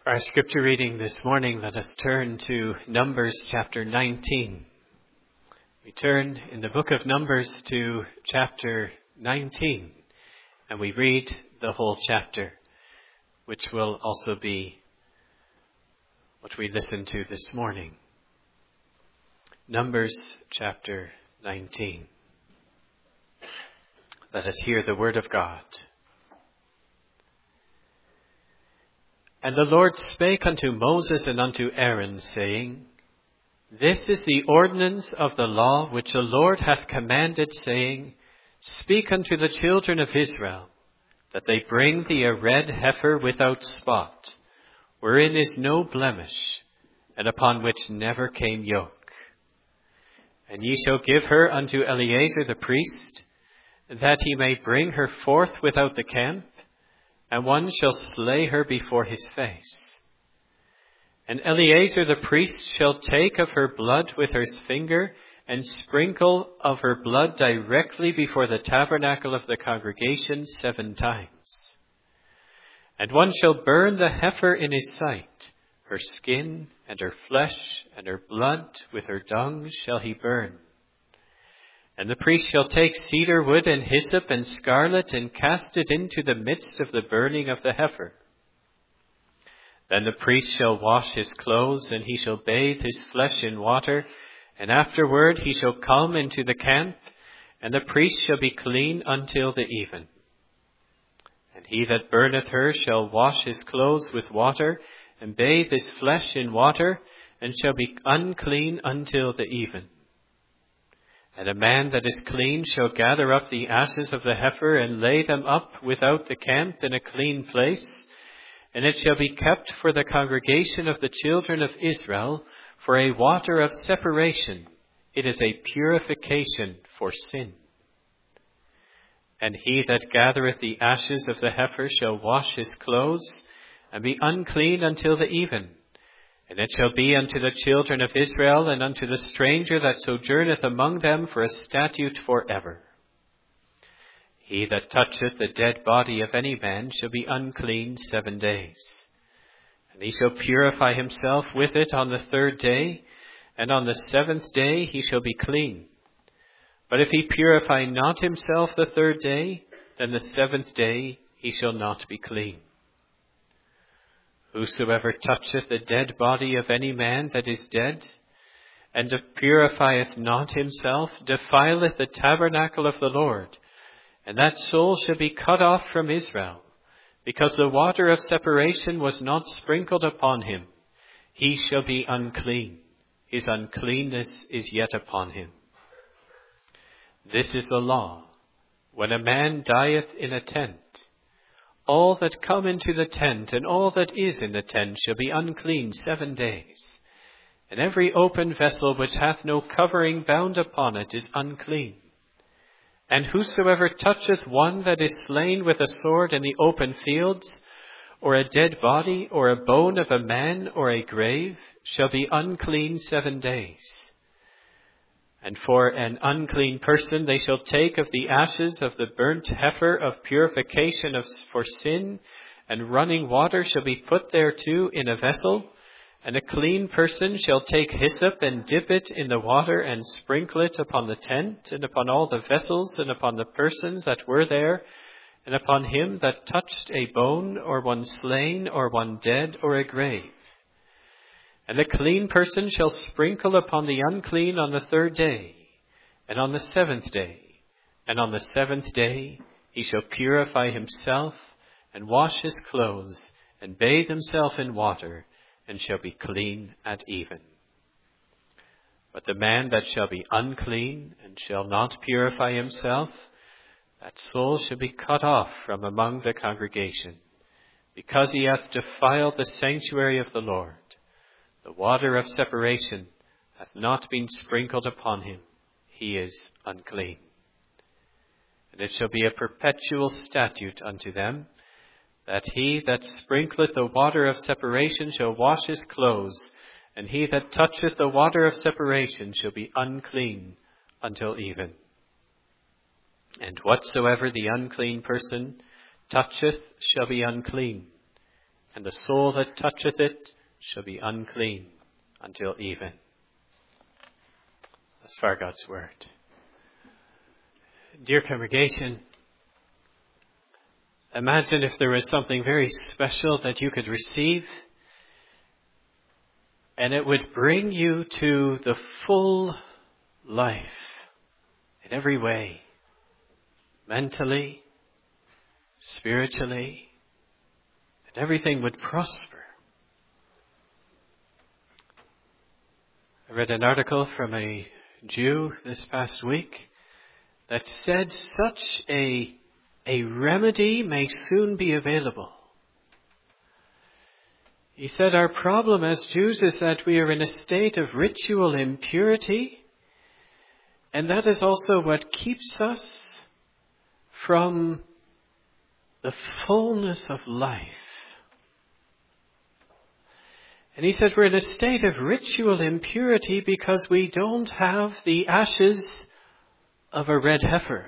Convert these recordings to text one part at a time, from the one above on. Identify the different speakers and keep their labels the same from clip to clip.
Speaker 1: For our scripture reading this morning, let us turn to Numbers chapter 19. We turn in the book of Numbers to chapter 19, and we read the whole chapter, which will also be what we listen to this morning. Numbers chapter 19. Let us hear the word of God. And the Lord spake unto Moses and unto Aaron, saying, This is the ordinance of the law which the Lord hath commanded, saying, Speak unto the children of Israel, that they bring thee a red heifer without spot, wherein is no blemish, and upon which never came yoke. And ye shall give her unto Eleazar the priest, that he may bring her forth without the camp, and one shall slay her before his face. And Eleazar the priest shall take of her blood with his finger, and sprinkle of her blood directly before the tabernacle of the congregation 7 times. And one shall burn the heifer in his sight, her skin and her flesh and her blood with her dung shall he burn. And the priest shall take cedar wood and hyssop and scarlet, and cast it into the midst of the burning of the heifer. Then the priest shall wash his clothes, and he shall bathe his flesh in water, and afterward he shall come into the camp, and the priest shall be clean until the even. And he that burneth her shall wash his clothes with water, and bathe his flesh in water, and shall be unclean until the even. And a man that is clean shall gather up the ashes of the heifer, and lay them up without the camp in a clean place, and it shall be kept for the congregation of the children of Israel for a water of separation. It is a purification for sin. And he that gathereth the ashes of the heifer shall wash his clothes, and be unclean until the even. And it shall be unto the children of Israel and unto the stranger that sojourneth among them for a statute forever. He that toucheth the dead body of any man shall be unclean 7 days. And he shall purify himself with it on the 3rd day, and on the 7th day he shall be clean. But if he purify not himself the 3rd day, then the 7th day he shall not be clean. Whosoever toucheth the dead body of any man that is dead, and purifieth not himself, defileth the tabernacle of the Lord, and that soul shall be cut off from Israel, because the water of separation was not sprinkled upon him. He shall be unclean. His uncleanness is yet upon him. This is the law. When a man dieth in a tent, all that come into the tent and all that is in the tent shall be unclean 7 days. And every open vessel which hath no covering bound upon it is unclean. And whosoever toucheth one that is slain with a sword in the open fields, or a dead body, or a bone of a man, or a grave, shall be unclean 7 days. And for an unclean person they shall take of the ashes of the burnt heifer of purification for sin, and running water shall be put thereto in a vessel. And a clean person shall take hyssop and dip it in the water, and sprinkle it upon the tent, and upon all the vessels, and upon the persons that were there, and upon him that touched a bone, or one slain, or one dead, or a grave. And the clean person shall sprinkle upon the unclean on the 3rd day, and on the 7th day. And on the 7th day he shall purify himself, and wash his clothes, and bathe himself in water, and shall be clean at even. But the man that shall be unclean, and shall not purify himself, that soul shall be cut off from among the congregation, because he hath defiled the sanctuary of the Lord. The water of separation hath not been sprinkled upon him. He is unclean. And it shall be a perpetual statute unto them, that he that sprinkleth the water of separation shall wash his clothes, and he that toucheth the water of separation shall be unclean until even. And whatsoever the unclean person toucheth shall be unclean, and the soul that toucheth it shall be unclean until even. As far God's word. Dear congregation, imagine if there was something very special that you could receive, and it would bring you to the full life in every way, mentally, spiritually, and everything would prosper. I read an article from a Jew this past week that said such a remedy may soon be available. He said our problem as Jews is that we are in a state of ritual impurity, and that is also what keeps us from the fullness of life. And he said we're in a state of ritual impurity because we don't have the ashes of a red heifer.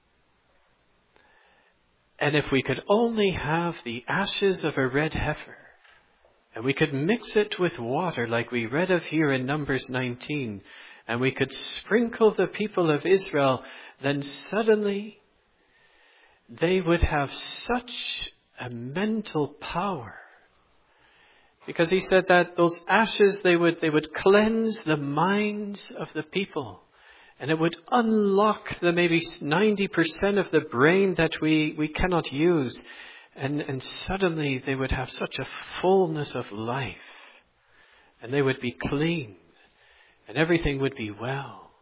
Speaker 1: And if we could only have the ashes of a red heifer, and we could mix it with water like we read of here in Numbers 19, and we could sprinkle the people of Israel, then suddenly they would have such a mental power. Because he said that those ashes, they would cleanse the minds of the people. And it would unlock the maybe 90% of the brain that we cannot use. And suddenly they would have such a fullness of life. And they would be clean. And everything would be well.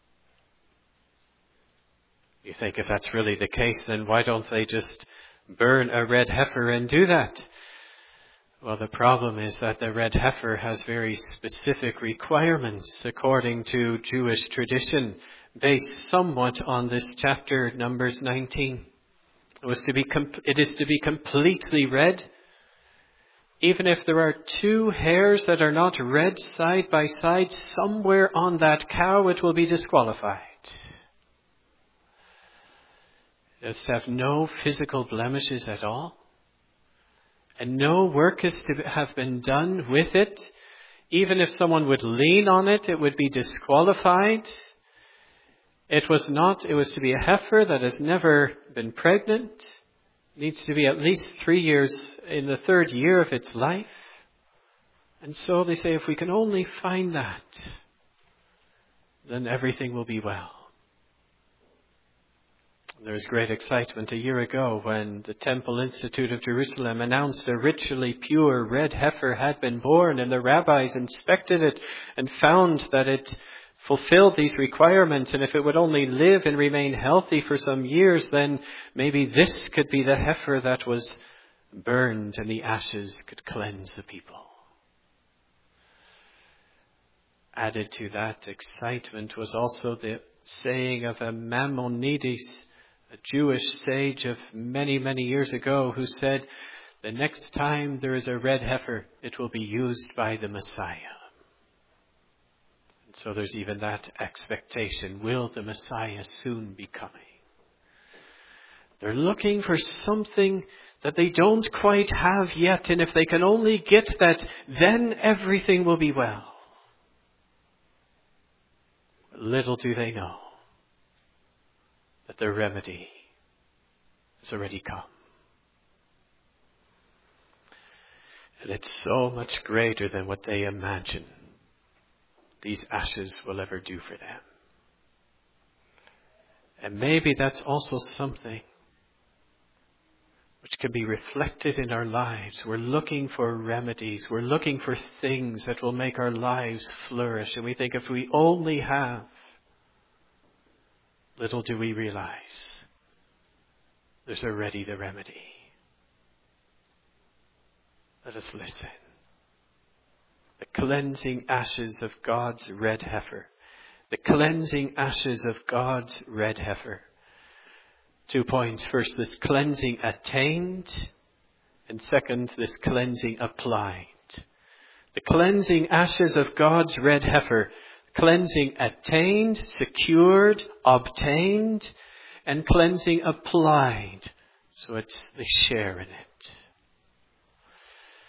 Speaker 1: You think if that's really the case, then why don't they just burn a red heifer and do that? Well, the problem is that the red heifer has very specific requirements according to Jewish tradition, based somewhat on this chapter, Numbers 19. It is to be completely red. Even if there are two hairs that are not red side by side, somewhere on that cow it will be disqualified. It has to have no physical blemishes at all. And no work is to have been done with it. Even if someone would lean on it, it would be disqualified. It was to be a heifer that has never been pregnant. It needs to be at least 3 years in the third year of its life. And so they say if we can only find that, then everything will be well. There was great excitement a year ago when the Temple Institute of Jerusalem announced a ritually pure red heifer had been born, and the rabbis inspected it and found that it fulfilled these requirements, and if it would only live and remain healthy for some years, then maybe this could be the heifer that was burned and the ashes could cleanse the people. Added to that excitement was also the saying of a Maimonides, a Jewish sage of many, many years ago, who said, the next time there is a red heifer, it will be used by the Messiah. And so there's even that expectation. Will the Messiah soon be coming? They're looking for something that they don't quite have yet, and if they can only get that, then everything will be well. Little do they know that the remedy has already come. And it's so much greater than what they imagine these ashes will ever do for them. And maybe that's also something which can be reflected in our lives. We're looking for remedies. We're looking for things that will make our lives flourish. And we think if we only have, little do we realize there's already the remedy. Let us listen. The cleansing ashes of God's red heifer. The cleansing ashes of God's red heifer. 2 points. First, this cleansing attained. And second, this cleansing applied. The cleansing ashes of God's red heifer. Cleansing attained, secured, obtained, and cleansing applied. So they share in it.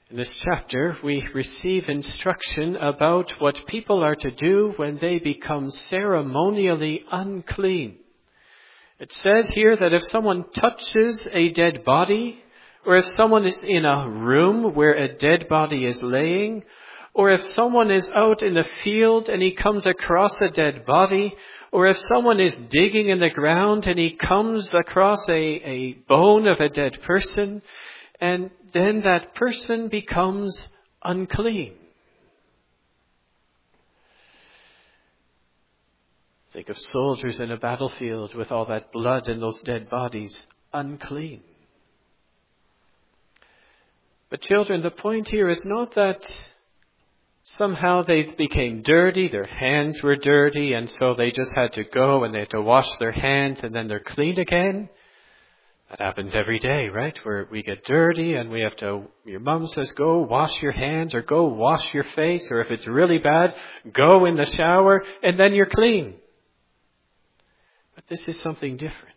Speaker 1: In this chapter, we receive instruction about what people are to do when they become ceremonially unclean. It says here that if someone touches a dead body, or if someone is in a room where a dead body is laying, or if someone is out in the field and he comes across a dead body, or if someone is digging in the ground and he comes across a bone of a dead person, and then that person becomes unclean. Think of soldiers in a battlefield with all that blood and those dead bodies, unclean. But children, the point here is not that somehow they became dirty, their hands were dirty, and so they just had to go and they had to wash their hands and then they're clean again. That happens every day, right? Where we get dirty and we have to, your mom says, go wash your hands or go wash your face, or if it's really bad, go in the shower and then you're clean. But this is something different.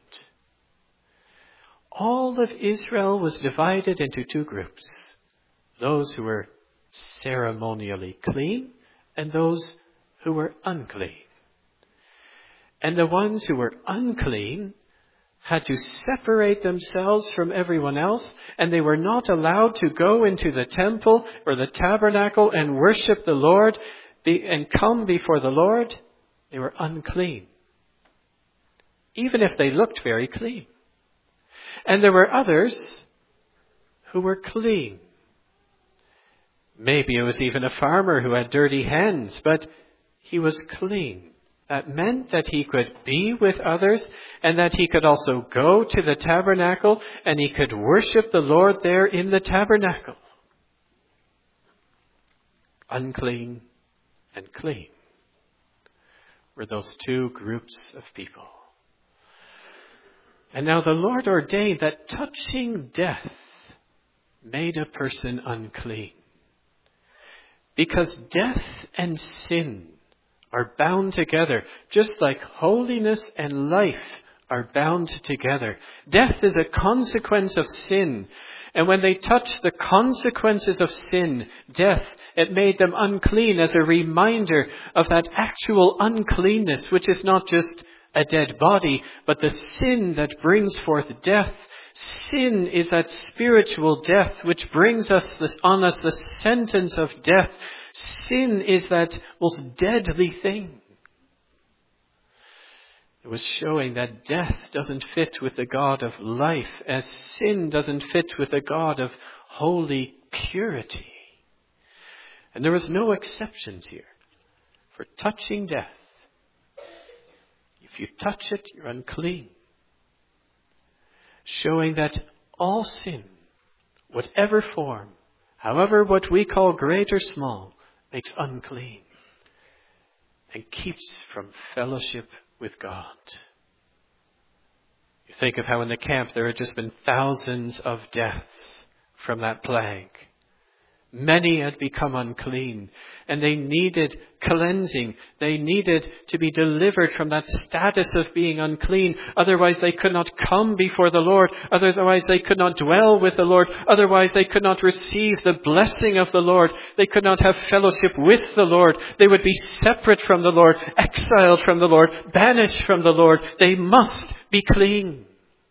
Speaker 1: All of Israel was divided into two groups. Those who were ceremonially clean and those who were unclean. And the ones who were unclean had to separate themselves from everyone else, and they were not allowed to go into the temple or the tabernacle and worship the Lord and come before the Lord. They were unclean, even if they looked very clean. And there were others who were clean. Maybe it was even a farmer who had dirty hands, but he was clean. That meant that he could be with others and that he could also go to the tabernacle and he could worship the Lord there in the tabernacle. Unclean and clean were those two groups of people. And now the Lord ordained that touching death made a person unclean. Because death and sin are bound together, just like holiness and life are bound together. Death is a consequence of sin. And when they touched the consequences of sin, death, it made them unclean as a reminder of that actual uncleanness, which is not just a dead body, but the sin that brings forth death. Sin is that spiritual death which brings on us the sentence of death. Sin is that most deadly thing. It was showing that death doesn't fit with the God of life, as sin doesn't fit with the God of holy purity. And there was no exceptions here for touching death. If you touch it, you're unclean. Showing that all sin, whatever form, however what we call great or small, makes unclean and keeps from fellowship with God. You think of how in the camp there had just been thousands of deaths from that plague. Many had become unclean and they needed cleansing. They needed to be delivered from that status of being unclean. Otherwise they could not come before the Lord. Otherwise they could not dwell with the Lord. Otherwise they could not receive the blessing of the Lord. They could not have fellowship with the Lord. They would be separate from the Lord, exiled from the Lord, banished from the Lord. They must be clean.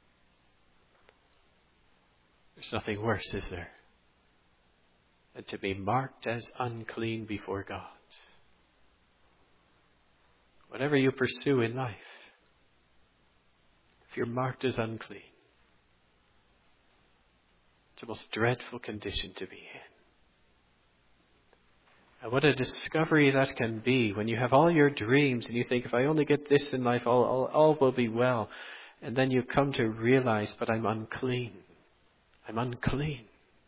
Speaker 1: There's nothing worse, is there, and to be marked as unclean before God. Whatever you pursue in life, if you're marked as unclean, it's the most dreadful condition to be in. And what a discovery that can be when you have all your dreams and you think, if I only get this in life, all will be well. And then you come to realize, but I'm unclean. I'm unclean.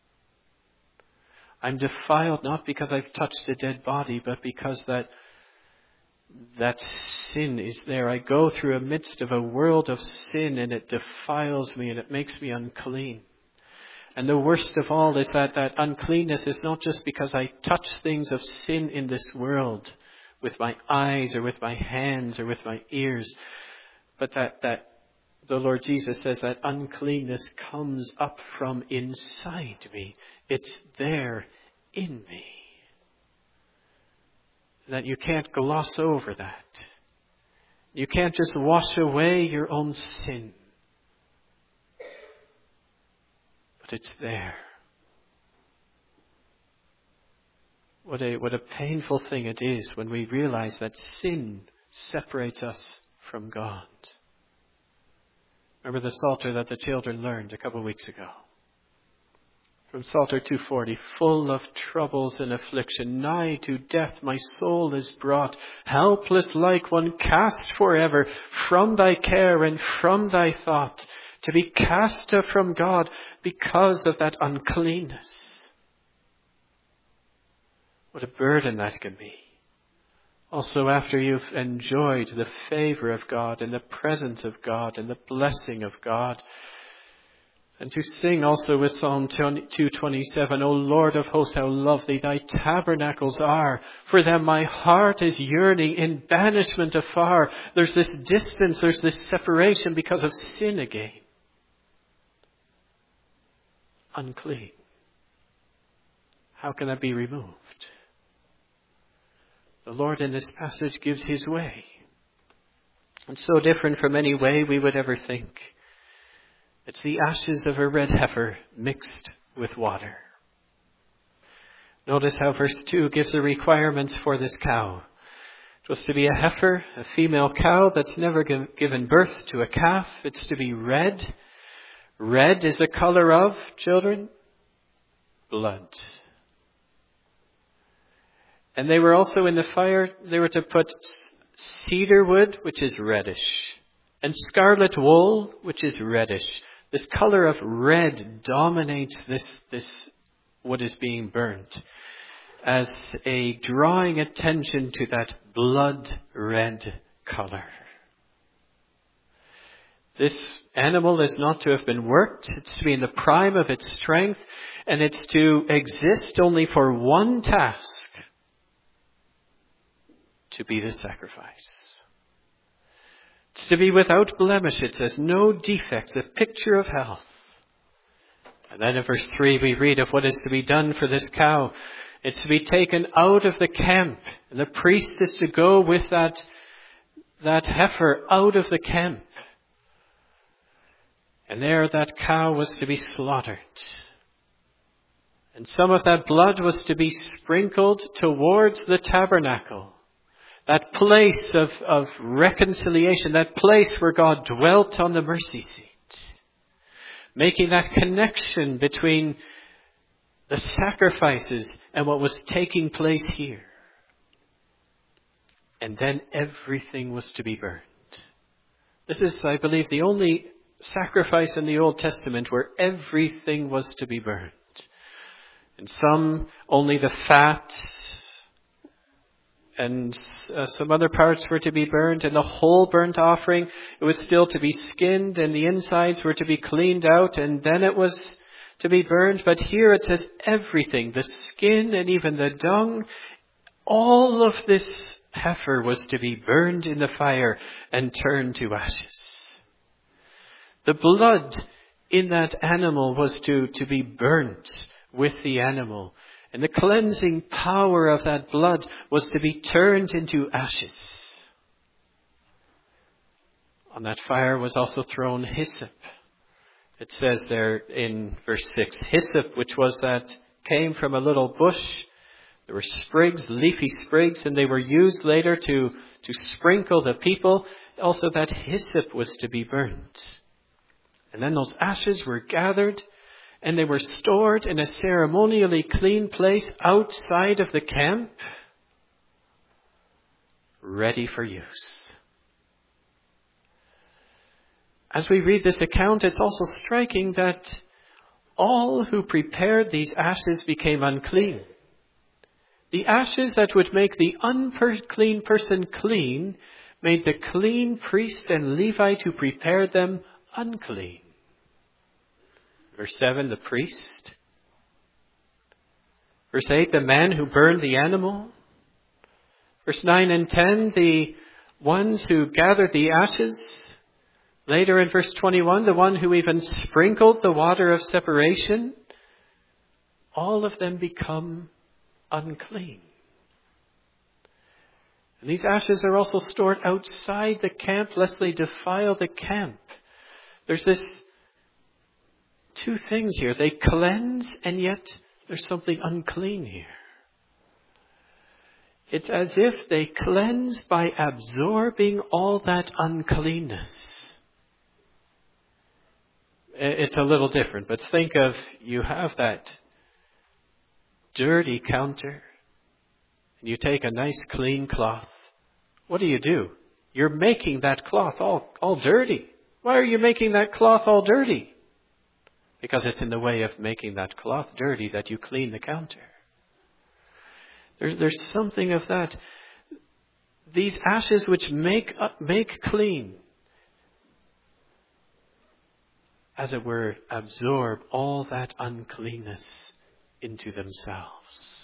Speaker 1: I'm defiled not because I've touched a dead body, but because that sin is there. I go through a midst of a world of sin and it defiles me and it makes me unclean. And the worst of all is that uncleanness is not just because I touch things of sin in this world with my eyes or with my hands or with my ears, but that The Lord Jesus says that uncleanness comes up from inside me. It's there in me. That you can't gloss over that. You can't just wash away your own sin. But it's there. What a painful thing it is when we realize that sin separates us from God. Remember the Psalter that the children learned a couple of weeks ago. From Psalter 240, full of troubles and affliction, nigh to death my soul is brought, helpless like one cast forever from thy care and from thy thought, to be cast off from God because of that uncleanness. What a burden that can be. Also, after you've enjoyed the favor of God and the presence of God and the blessing of God, and to sing also with Psalm 227, O Lord of hosts, how lovely thy tabernacles are. For them my heart is yearning in banishment afar. There's this distance, there's this separation because of sin again. Unclean. How can that be removed? The Lord in this passage gives his way. It's so different from any way we would ever think. It's the ashes of a red heifer mixed with water. Notice how verse 2 gives the requirements for this cow. It was to be a heifer, a female cow that's never given birth to a calf. It's to be red. Red is the color of, children, blood. And they were also in the fire, they were to put cedar wood, which is reddish, and scarlet wool, which is reddish. This color of red dominates this what is being burnt as a drawing attention to that blood red color. This animal is not to have been worked. It's to be in the prime of its strength, and it's to exist only for one task. To be the sacrifice. It's to be without blemish, it says, no defects, a picture of health. And then in verse 3 we read of what is to be done for this cow. It's to be taken out of the camp, and the priest is to go with that heifer out of the camp. And there that cow was to be slaughtered. And some of that blood was to be sprinkled towards the tabernacle. That place of reconciliation, that place where God dwelt on the mercy seat. Making that connection between the sacrifices and what was taking place here. And then everything was to be burned. This is, I believe, the only sacrifice in the Old Testament where everything was to be burned. And some, only the fat, and some other parts were to be burned, and the whole burnt offering, it was still to be skinned, and the insides were to be cleaned out, and then it was to be burned. But here it says everything, the skin and even the dung, all of this heifer was to be burned in the fire and turned to ashes. The blood in that animal was to be burnt with the animal. And the cleansing power of that blood was to be turned into ashes. On that fire was also thrown hyssop. It says there in verse 6, hyssop, which was that came from a little bush. There were sprigs, leafy sprigs, and they were used later to sprinkle the people. Also that hyssop was to be burnt. And then those ashes were gathered, and they were stored in a ceremonially clean place outside of the camp, ready for use. As we read this account, it's also striking that all who prepared these ashes became unclean. The ashes that would make the unclean person clean made the clean priest and Levite who prepared them unclean. Verse 7, the priest. Verse 8, the man who burned the animal. Verse 9 and 10, the ones who gathered the ashes. Later in verse 21, the one who even sprinkled the water of separation, all of them become unclean. And these ashes are also stored outside the camp lest they defile the camp. There's this two things here. They cleanse, and yet there's something unclean here. It's as if they cleanse by absorbing all that uncleanness. It's a little different, but think of, you have that dirty counter, and you take a nice clean cloth. What do? You're making that cloth all dirty. Why are you making that cloth all dirty? Because it's in the way of making that cloth dirty that you clean the counter. There's something of that. These ashes which make clean, as it were, absorb all that uncleanness into themselves.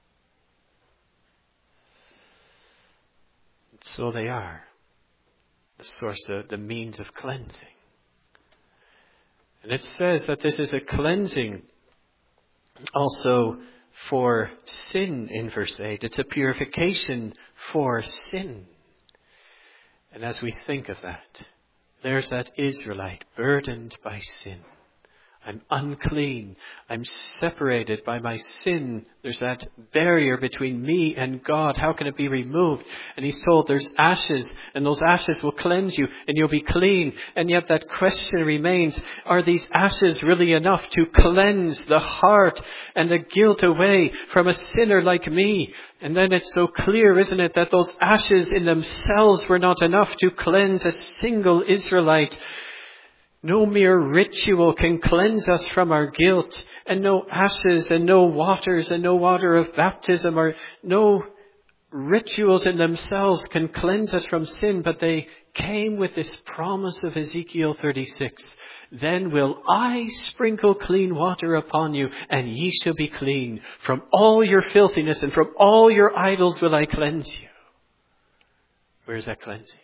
Speaker 1: And so they are the source of the means of cleansing. And it says that this is a cleansing also for sin in verse 8. It's a purification for sin. And as we think of that, there's that Israelite burdened by sin. I'm unclean. I'm separated by my sin. There's that barrier between me and God. How can it be removed? And he's told there's ashes, and those ashes will cleanse you, and you'll be clean. And yet that question remains, are these ashes really enough to cleanse the heart and the guilt away from a sinner like me? And then it's so clear, isn't it, that those ashes in themselves were not enough to cleanse a single Israelite. No mere ritual can cleanse us from our guilt, and no ashes and no waters and no water of baptism or no rituals in themselves can cleanse us from sin, but they came with this promise of Ezekiel 36. Then will I sprinkle clean water upon you, and ye shall be clean. From all your filthiness and from all your idols will I cleanse you. Where is that cleansing?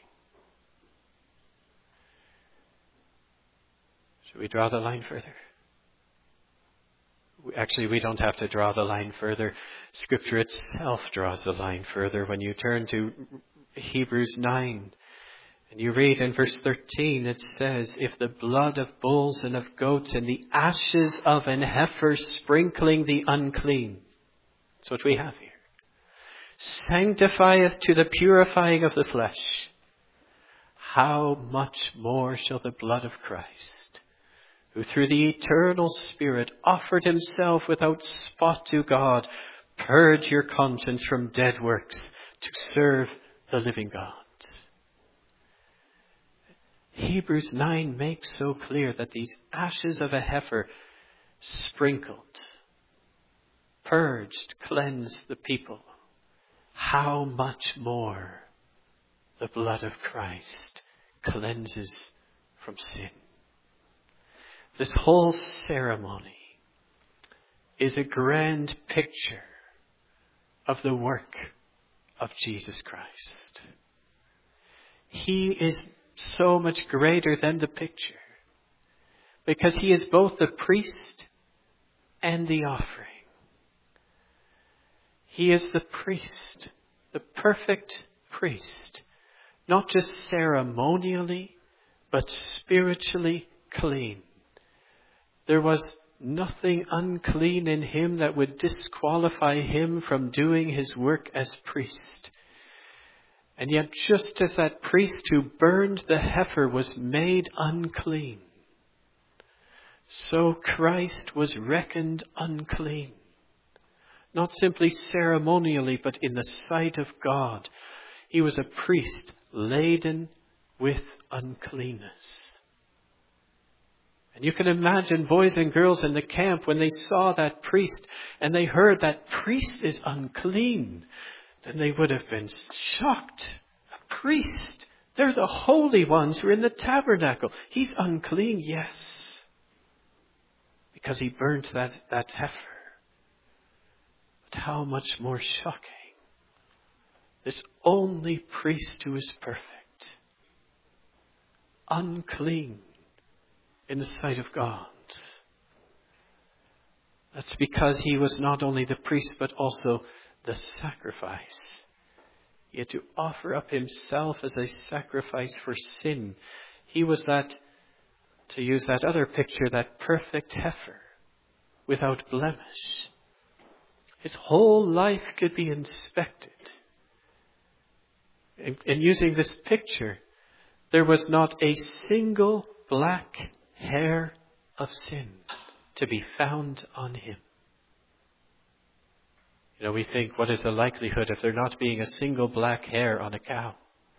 Speaker 1: Should we draw the line further? Actually, we don't have to draw the line further. Scripture itself draws the line further. When you turn to Hebrews 9 and you read in verse 13, it says, if the blood of bulls and of goats and the ashes of an heifer sprinkling the unclean. That's what we have here. Sanctifieth to the purifying of the flesh. How much more shall the blood of Christ, who through the eternal Spirit offered himself without spot to God, purge your conscience from dead works to serve the living God. Hebrews 9 makes so clear that these ashes of a heifer sprinkled, purged, cleansed the people. How much more the blood of Christ cleanses from sin. This whole ceremony is a grand picture of the work of Jesus Christ. He is so much greater than the picture because he is both the priest and the offering. He is the priest, the perfect priest, not just ceremonially, but spiritually clean. There was nothing unclean in him that would disqualify him from doing his work as priest. And yet, just as that priest who burned the heifer was made unclean, so Christ was reckoned unclean. Not simply ceremonially, but in the sight of God. He was a priest laden with uncleanness. And you can imagine boys and girls in the camp when they saw that priest and they heard that priest is unclean, then they would have been shocked. A priest, they're the holy ones who are in the tabernacle. He's unclean, yes, because he burnt that heifer. But how much more shocking, this only priest who is perfect, unclean in the sight of God. That's because he was not only the priest, but also the sacrifice. He had to offer up himself as a sacrifice for sin. He was that, to use that other picture, that perfect heifer without blemish. His whole life could be inspected. And using this picture, there was not a single black hair of sin to be found on him. You know, we think, what is the likelihood of there not being a single black hair on a cow?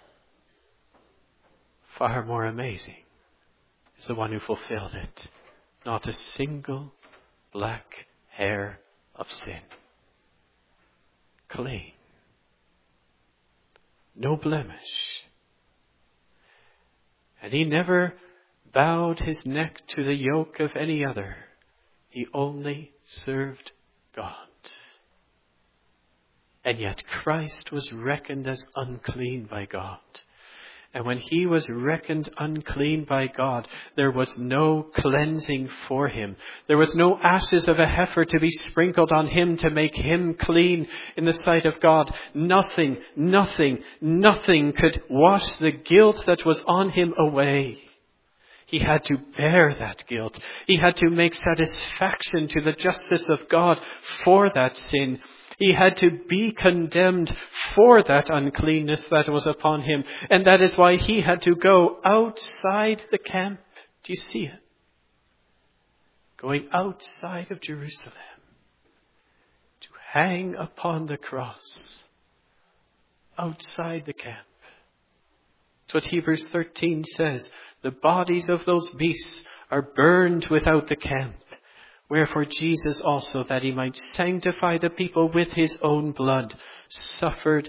Speaker 1: Far more amazing is the one who fulfilled it. Not a single black hair of sin. Clean. No blemish. And he never bowed his neck to the yoke of any other. He only served God. And yet Christ was reckoned as unclean by God. And when he was reckoned unclean by God, there was no cleansing for him. There was no ashes of a heifer to be sprinkled on him to make him clean in the sight of God. Nothing could wash the guilt that was on him away. He had to bear that guilt. He had to make satisfaction to the justice of God for that sin. He had to be condemned for that uncleanness that was upon him. And that is why he had to go outside the camp. Do you see it? Going outside of Jerusalem to hang upon the cross outside the camp. That's what Hebrews 13 says. The bodies of those beasts are burned without the camp. Wherefore Jesus also, that he might sanctify the people with his own blood, suffered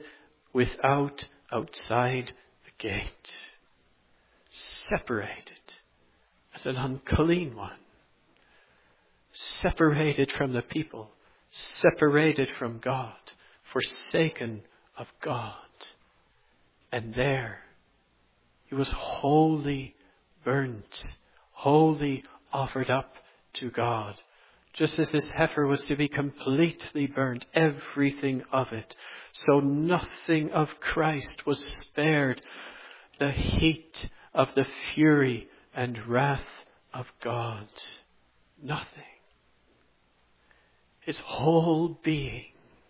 Speaker 1: outside the gate. Separated as an unclean one. Separated from the people. Separated from God. Forsaken of God. And there he was wholly burnt. Wholly offered up to God. Just as this heifer was to be completely burnt, everything of it. So nothing of Christ was spared the heat of the fury and wrath of God. Nothing. His whole being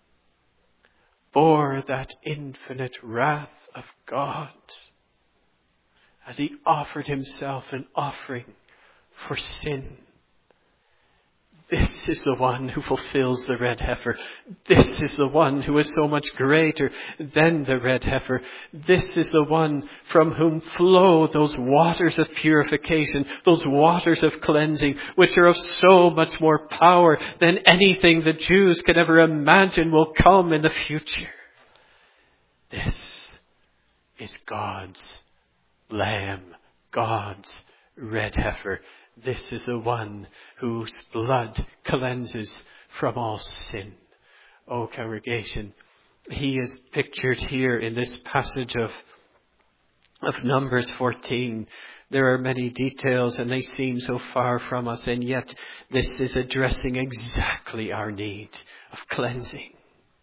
Speaker 1: bore that infinite wrath of God as he offered himself an offering for sin. This is the one who fulfills the red heifer. This is the one who is so much greater than the red heifer. This is the one from whom flow those waters of purification, those waters of cleansing, which are of so much more power than anything the Jews could ever imagine will come in the future. This is God's Lamb, God's red heifer. This is the one whose blood cleanses from all sin. Oh, congregation, he is pictured here in this passage of Numbers 14. There are many details and they seem so far from us, and yet this is addressing exactly our need of cleansing.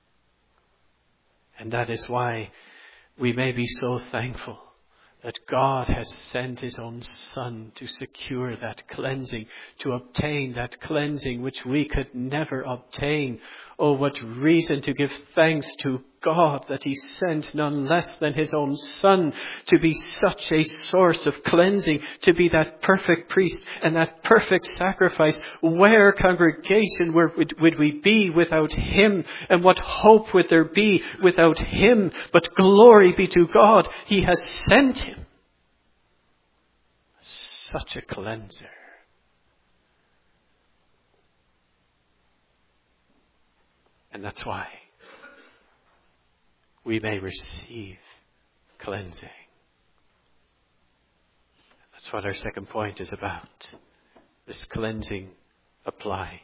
Speaker 1: And that is why we may be so thankful that God has sent his own Son to secure that cleansing, to obtain that cleansing which we could never obtain. Oh, what reason to give thanks to God that he sent none less than his own Son to be such a source of cleansing, to be that perfect priest and that perfect sacrifice. Where, congregation, would we be without him? And what hope would there be without him? But glory be to God, he has sent him. Such a cleanser. And that's why we may receive cleansing. That's what our second point is about. This cleansing applied.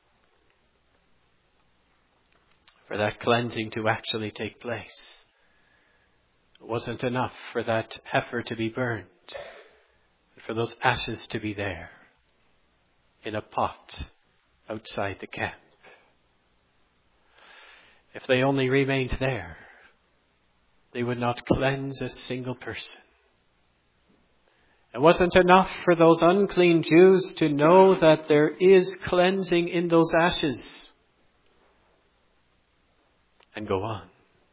Speaker 1: For that cleansing to actually take place, it wasn't enough for that heifer to be burned. for those ashes to be there in a pot outside the camp. If they only remained there, they would not cleanse a single person. It wasn't enough for those unclean Jews to know that there is cleansing in those ashes and go on.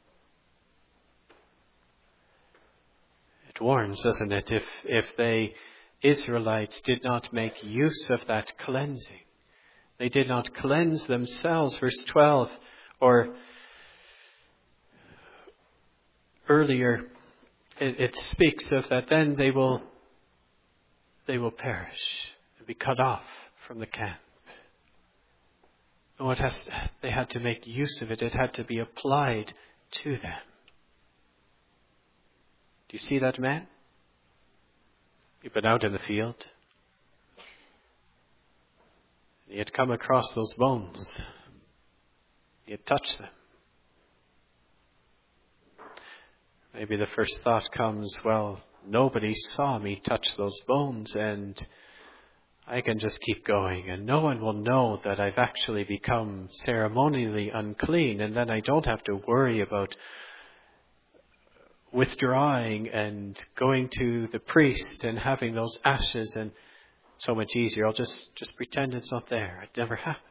Speaker 1: It warns, doesn't it, if the Israelites did not make use of that cleansing, they did not cleanse themselves. Verse 12, or earlier, it speaks of that then they will perish and be cut off from the camp. And they had to make use of it. It had to be applied to them. Do you see that man? He'd been out in the field. He had come across those bones. He had touched them. Maybe the first thought comes, well, nobody saw me touch those bones and I can just keep going and no one will know that I've actually become ceremonially unclean, and then I don't have to worry about withdrawing and going to the priest and having those ashes, and so much easier. I'll just pretend it's not there. It never happened.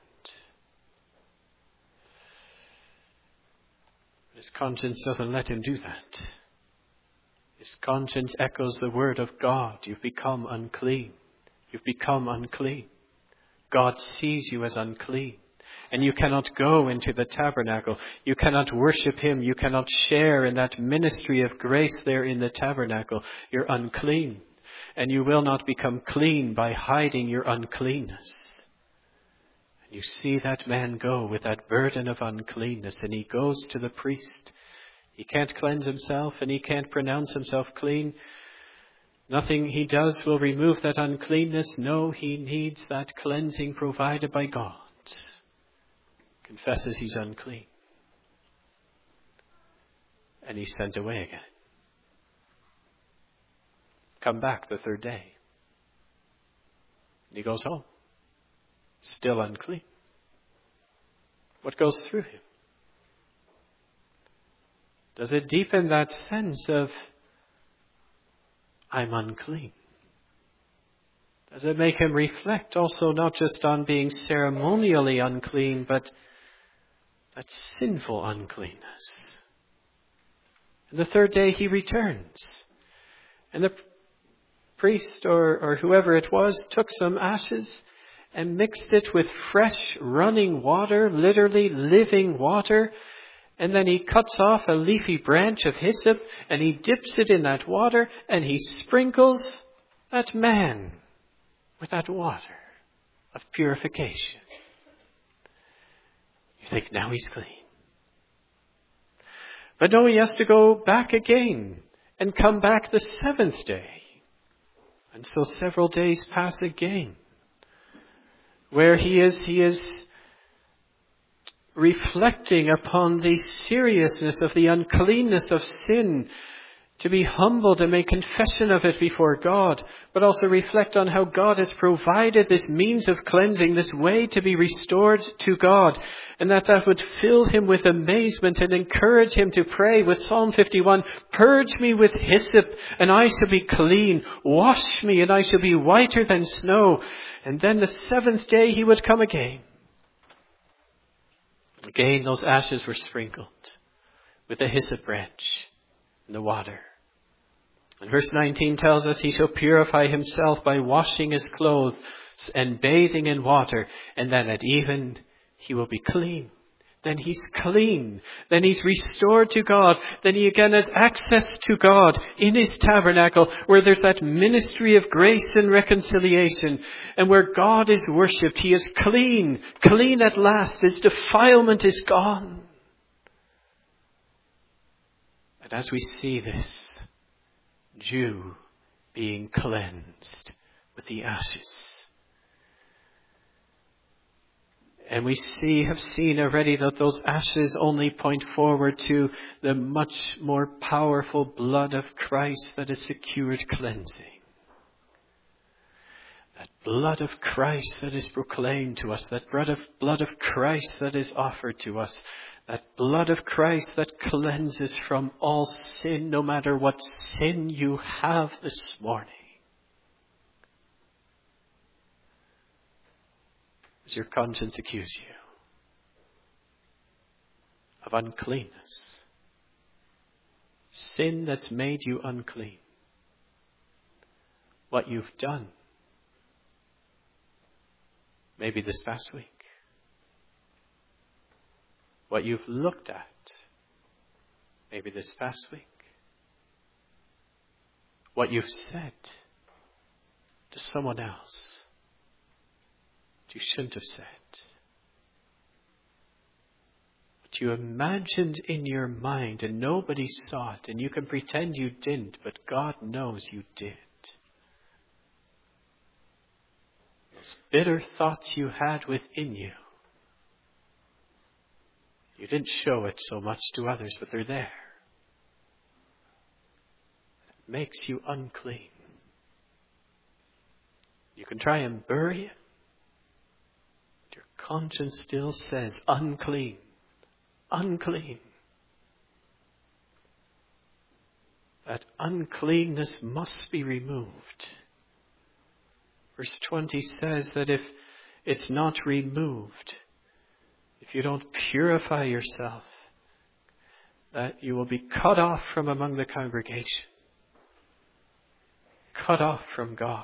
Speaker 1: His conscience doesn't let him do that. His conscience echoes the word of God. You've become unclean. You've become unclean. God sees you as unclean. And you cannot go into the tabernacle. You cannot worship Him. You cannot share in that ministry of grace there in the tabernacle. You're unclean. And you will not become clean by hiding your uncleanness. And you see that man go with that burden of uncleanness, and he goes to the priest. He can't cleanse himself and he can't pronounce himself clean. Nothing he does will remove that uncleanness. No, he needs that cleansing provided by God. Confesses he's unclean. And he's sent away again. Come back the third day. And he goes home. Still unclean. What goes through him? Does it deepen that sense of, I'm unclean? Does it make him reflect also not just on being ceremonially unclean, but that sinful uncleanness? And the third day he returns. And the priest or whoever it was took some ashes and mixed it with fresh running water, literally living water. And then he cuts off a leafy branch of hyssop and he dips it in that water and he sprinkles that man with that water of purification. You think, now he's clean. But no, he has to go back again and come back the seventh day. And so several days pass again, where he is reflecting upon the seriousness of the uncleanness of sin, to be humbled and make confession of it before God, but also reflect on how God has provided this means of cleansing, this way to be restored to God, and that would fill him with amazement and encourage him to pray with Psalm 51, purge me with hyssop and I shall be clean, wash me and I shall be whiter than snow. And then the seventh day he would come again. Again, those ashes were sprinkled with a hyssop branch in the water. And verse 19 tells us he shall purify himself by washing his clothes and bathing in water, and then at even he will be clean. Then he's clean. Then he's restored to God. Then he again has access to God in his tabernacle, where there's that ministry of grace and reconciliation, and where God is worshipped. He is clean, clean at last. His defilement is gone. And as we see this Jew being cleansed with the ashes, and we have seen already that those ashes only point forward to the much more powerful blood of Christ that has secured cleansing. blood of Christ that is proclaimed to us, that blood of Christ that is offered to us, that blood of Christ that cleanses from all sin, no matter what sin you have this morning. Does your conscience accuse you of uncleanness? Sin that's made you unclean. What you've done, maybe this past week. What you've looked at, maybe this past week. What you've said to someone else that you shouldn't have said. What you imagined in your mind and nobody saw it, and you can pretend you didn't, but God knows you did. Those bitter thoughts you had within you. You didn't show it so much to others, but they're there. It makes you unclean. You can try and bury it. But your conscience still says, unclean. Unclean. That uncleanness must be removed. Verse 20 says that if it's not removed, if you don't purify yourself, that you will be cut off from among the congregation. Cut off from God.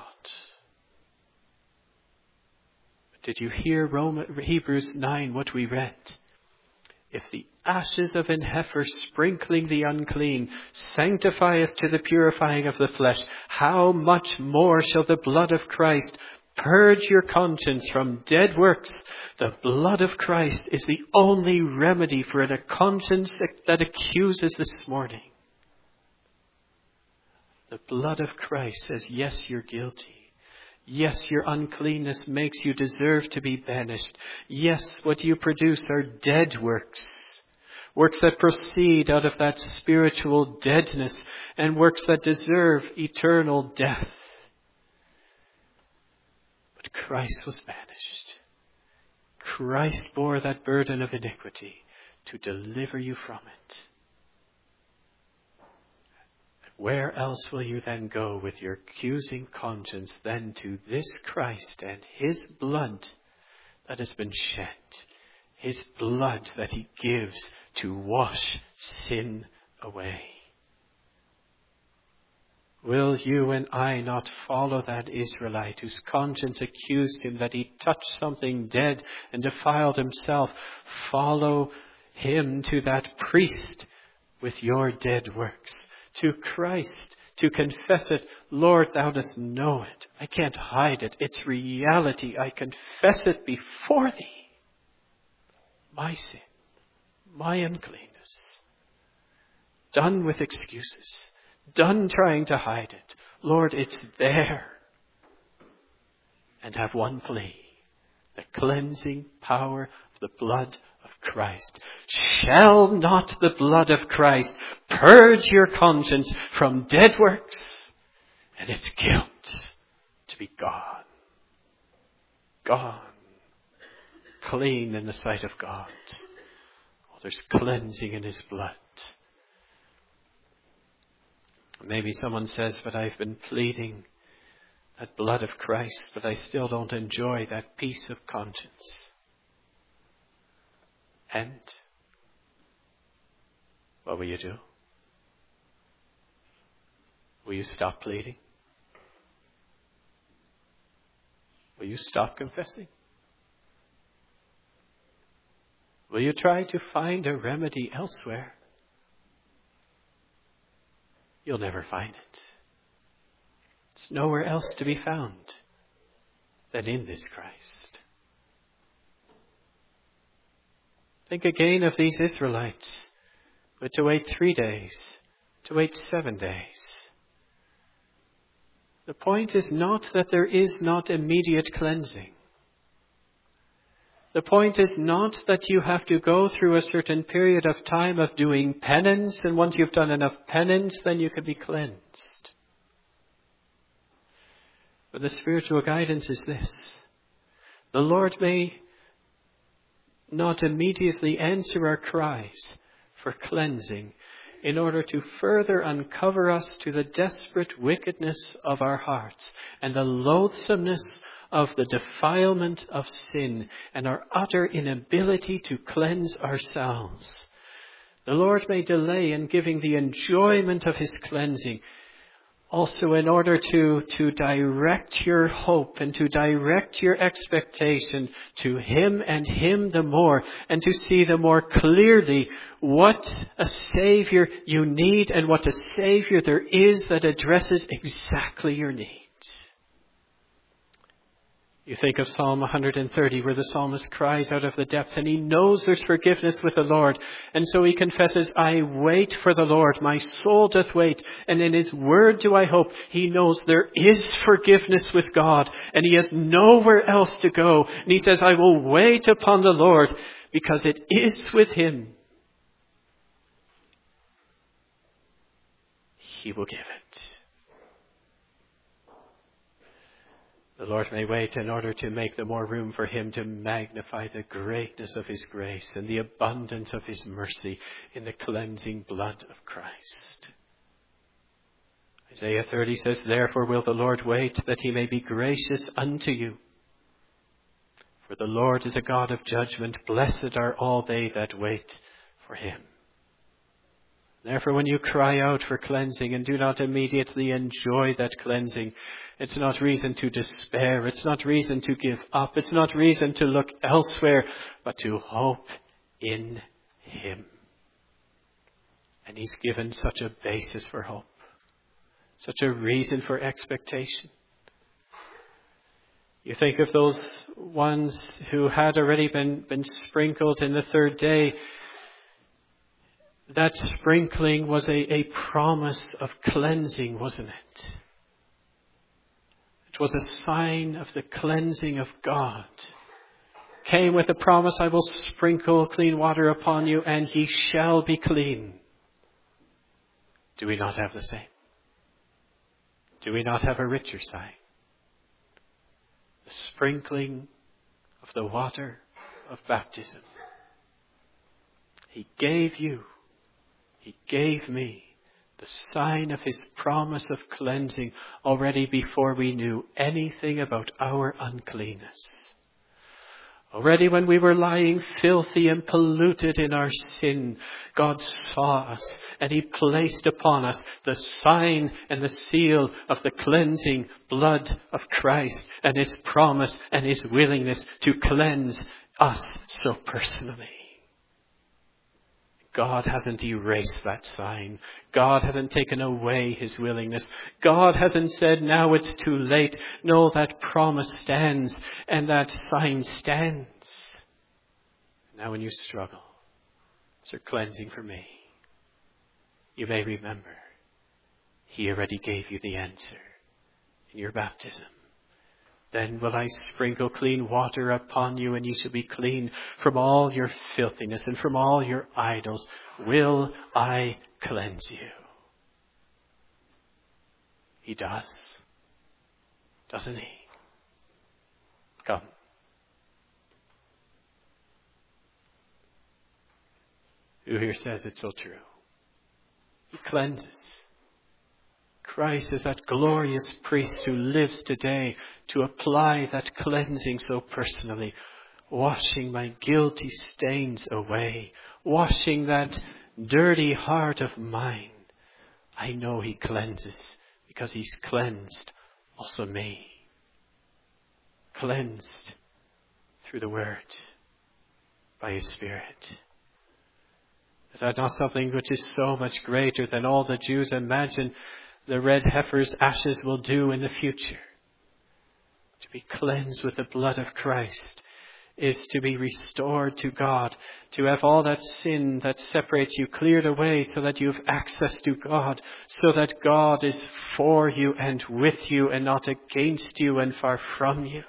Speaker 1: But did you hear Hebrews 9, what we read? If the ashes of an heifer sprinkling the unclean sanctifieth to the purifying of the flesh, how much more shall the blood of Christ purge your conscience from dead works? The blood of Christ is the only remedy for a conscience that accuses this morning. The blood of Christ says, yes, you're guilty. Yes, your uncleanness makes you deserve to be banished. Yes, what you produce are dead works. Works that proceed out of that spiritual deadness and works that deserve eternal death. But Christ was banished. Christ bore that burden of iniquity to deliver you from it. Where else will you then go with your accusing conscience than to this Christ and His blood that has been shed? His blood that He gives to wash sin away. Will you and I not follow that Israelite whose conscience accused him that he touched something dead and defiled himself? Follow him to that priest with your dead works. To Christ, to confess it. Lord, thou dost know it. I can't hide it. It's reality. I confess it before thee. My sin, my uncleanness. Done with excuses. Done trying to hide it. Lord, it's there. And have one plea. The cleansing power of the blood of Christ. Shall not the blood of Christ purge your conscience from dead works and its guilt to be gone? Gone. Clean in the sight of God. Oh, there's cleansing in His blood. Maybe someone says, but I've been pleading that blood of Christ, but I still don't enjoy that peace of conscience. And what will you do? Will you stop pleading? Will you stop confessing? Will you try to find a remedy elsewhere? You'll never find it. It's nowhere else to be found than in this Christ. Think again of these Israelites who had to wait 3 days, to wait 7 days. The point is not that there is not immediate cleansing. The point is not that you have to go through a certain period of time of doing penance, and once you've done enough penance, then you can be cleansed. But the spiritual guidance is this. The Lord may not immediately answer our cries for cleansing in order to further uncover us to the desperate wickedness of our hearts and the loathsomeness of the defilement of sin and our utter inability to cleanse ourselves. The Lord may delay in giving the enjoyment of his cleansing, also in order to direct your hope and to direct your expectation to him and him the more, and to see the more clearly what a Savior you need and what a Savior there is that addresses exactly your needs. You think of Psalm 130 where the psalmist cries out of the depths and he knows there's forgiveness with the Lord. And so he confesses, I wait for the Lord, my soul doth wait, and in his word do I hope. He knows there is forgiveness with God and he has nowhere else to go. And he says, I will wait upon the Lord because it is with him. He will give it. The Lord may wait in order to make the more room for him to magnify the greatness of his grace and the abundance of his mercy in the cleansing blood of Christ. Isaiah 30 says, therefore will the Lord wait that he may be gracious unto you. For the Lord is a God of judgment. Blessed are all they that wait for him. Therefore, when you cry out for cleansing and do not immediately enjoy that cleansing, it's not reason to despair. It's not reason to give up. It's not reason to look elsewhere, but to hope in him. And he's given such a basis for hope, such a reason for expectation. You think of those ones who had already been sprinkled in the third day. That sprinkling was a promise of cleansing, wasn't it? It was a sign of the cleansing of God. Came with the promise, I will sprinkle clean water upon you and ye shall be clean. Do we not have the same? Do we not have a richer sign? The sprinkling of the water of baptism. He gave you, he gave me the sign of his promise of cleansing already before we knew anything about our uncleanness. Already when we were lying filthy and polluted in our sin, God saw us and he placed upon us the sign and the seal of the cleansing blood of Christ and his promise and his willingness to cleanse us so personally. God hasn't erased that sign. God hasn't taken away his willingness. God hasn't said, now it's too late. No, that promise stands and that sign stands. Now when you struggle, is there cleansing for me? You may remember, he already gave you the answer in your baptism. Then will I sprinkle clean water upon you, and ye shall be clean from all your filthiness and from all your idols. Will I cleanse you? He does. Doesn't he? Come. Who here says it's so true? He cleanses. Christ is that glorious priest who lives today to apply that cleansing so personally, washing my guilty stains away, washing that dirty heart of mine. I know he cleanses because he's cleansed also me. Cleansed through the Word by his Spirit. Is that not something which is so much greater than all the Jews imagine the red heifer's ashes will do in the future? To be cleansed with the blood of Christ is to be restored to God, to have all that sin that separates you cleared away so that you have access to God, so that God is for you and with you and not against you and far from you.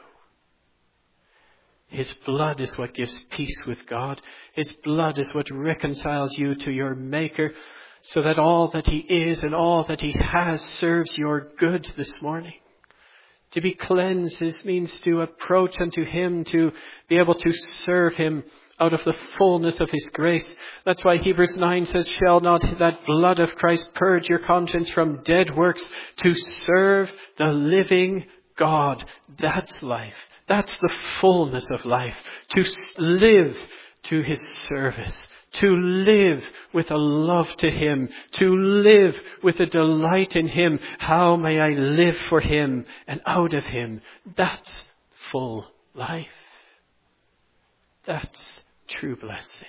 Speaker 1: His blood is what gives peace with God. His blood is what reconciles you to your Maker, so that all that he is and all that he has serves your good this morning. To be cleansed means to approach unto Him, to be able to serve Him out of the fullness of His grace. That's why Hebrews 9 says, shall not that blood of Christ purge your conscience from dead works to serve the living God? That's life. That's the fullness of life. To live to His service. To live with a love to Him. To live with a delight in Him. How may I live for Him and out of Him? That's full life. That's true blessing.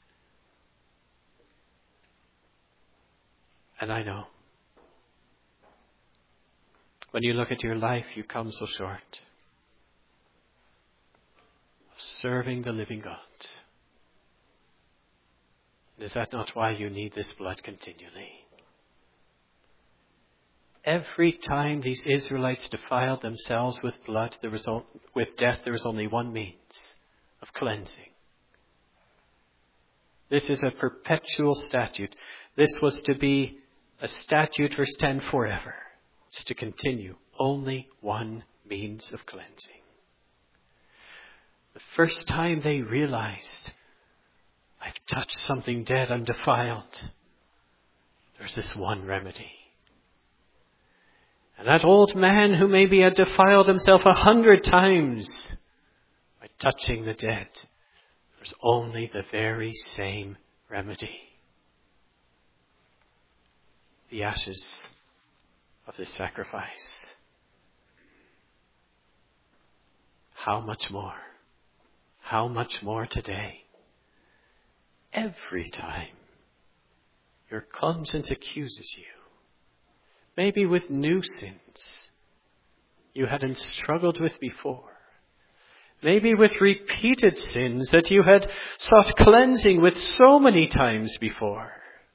Speaker 1: And I know, when you look at your life, you come so short of serving the living God. Is that not why you need this blood continually? Every time these Israelites defiled themselves with blood, with death, there was only one means of cleansing. This is a perpetual statute. This was to be a statute, verse 10, forever. It's to continue. Only one means of cleansing. The first time they realized, I've touched something dead, I'm defiled, there's this one remedy. And that old man who maybe had defiled himself 100 times by touching the dead, there's only the very same remedy. The ashes of this sacrifice. How much more? How much more today? Every time your conscience accuses you, maybe with new sins you hadn't struggled with before, maybe with repeated sins that you had sought cleansing with so many times before,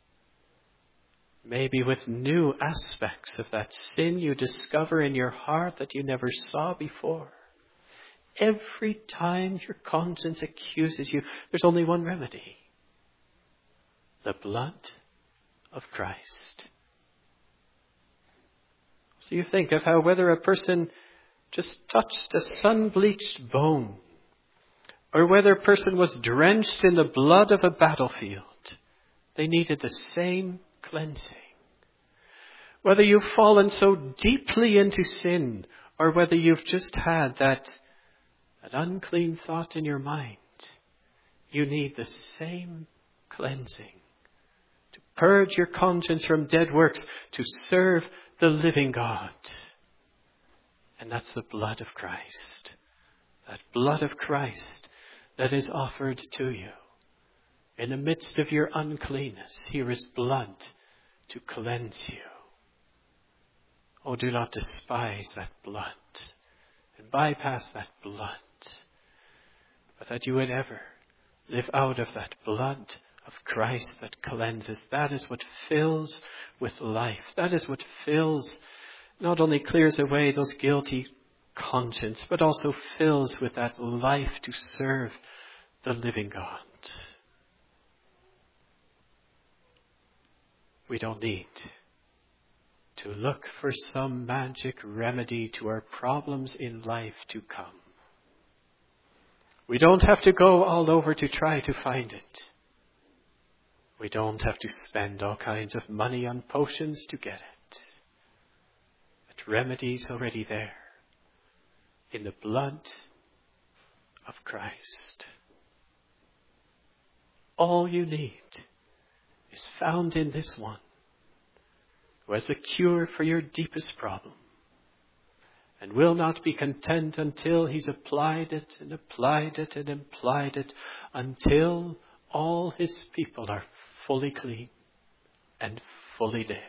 Speaker 1: maybe with new aspects of that sin you discover in your heart that you never saw before. Every time your conscience accuses you, there's only one remedy. The blood of Christ. So you think of how whether a person just touched a sun-bleached bone, or whether a person was drenched in the blood of a battlefield, they needed the same cleansing. Whether you've fallen so deeply into sin, or whether you've just had that unclean thought in your mind, you need the same cleansing. To purge your conscience from dead works, to serve the living God. And that's the blood of Christ. That blood of Christ that is offered to you. In the midst of your uncleanness, here is blood to cleanse you. Oh, do not despise that blood and bypass that blood, but that you would ever live out of that blood of Christ that cleanses. That is what fills with life. That is what fills, not only clears away those guilty conscience, but also fills with that life to serve the living God. We don't need to look for some magic remedy to our problems in life to come. We don't have to go all over to try to find it. We don't have to spend all kinds of money on potions to get it. That remedy's already there in the blood of Christ. All you need is found in this one, who has a cure for your deepest problem, and will not be content until he's applied it and applied it and applied it, until all his people are fully clean and fully live.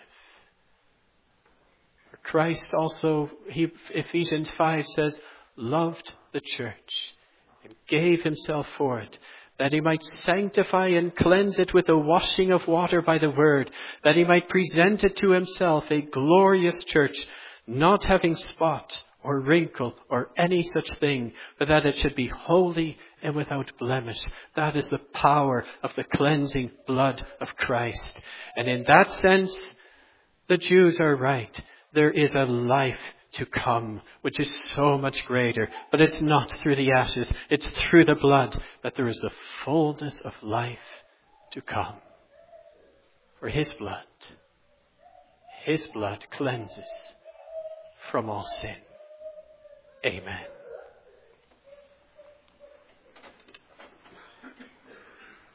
Speaker 1: For Christ also, Ephesians 5 says, loved the church and gave himself for it, that he might sanctify and cleanse it with the washing of water by the word, that he might present it to himself a glorious church, not having spot or wrinkle or any such thing, but that it should be holy and without blemish. That is the power of the cleansing blood of Christ. And in that sense, the Jews are right. There is a life to come, which is so much greater. But it's not through the ashes, it's through the blood that there is the fullness of life to come. For his blood cleanses from all sin. Amen.